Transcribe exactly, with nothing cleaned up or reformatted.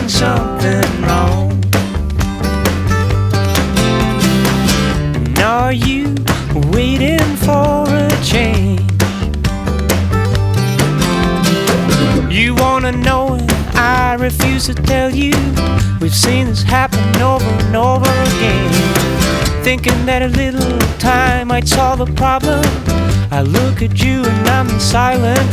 something wrong. And are you waiting for a change? You wanna know it, I refuse to tell you. We've seen this happen over and over again. Thinking that a little time might solve a problem, I look at you and I'm silent